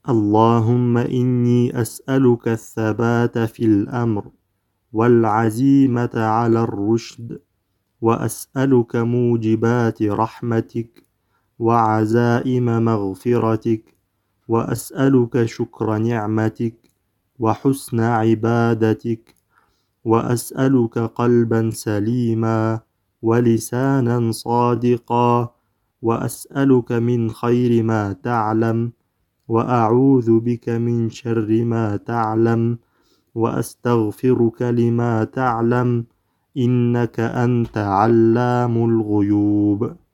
اللهم إني أسألك الثبات في الأمر والعزيمة على الرشد، وأسألك موجبات رحمتك وعزائم مغفرتك، وأسألك شكر نعمتك وحسن عبادتك، وأسألك قلبا سليما ولسانا صادقا، وأسألك من خير ما تعلم، وأعوذ بك من شر ما تعلم، وأستغفرك لما تعلم، إنك أنت علام الغيوب.